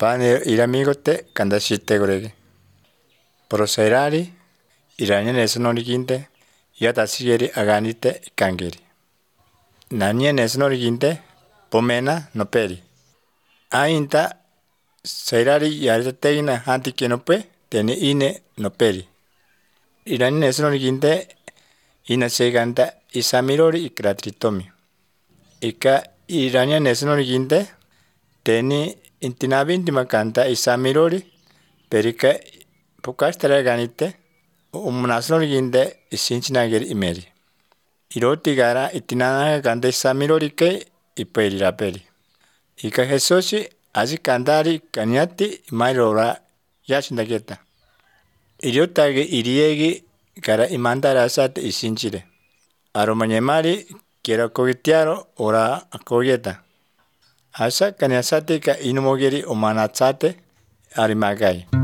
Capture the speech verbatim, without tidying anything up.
Pane iramigote kandashite gorege. Prosairari iranya nesnoriginte yatasigeri aganite kangeri. Nanye nesnoriginte pomena noperi. Ainta sairari yariteina hanti kenope teni ine noperi. Iranya nesnoriginte ina seganta isamirori ikratritomi. Ika iranya nesnoriginte teni intinabinti makanta isamirori perika pokastara ganite umnasnoriginte isinchinageri imeri. Iroti gara itinana kanta isamirori ke iperi raperi. Ika Jesusi azi kandari kanyati mairora yashindageta. Iriotage iriegi gara imandara sate isinchire. Aromanyemari kera kogitiaro ora akogeta. Asa kanyasate ka inumogeri omanatsate arimagai.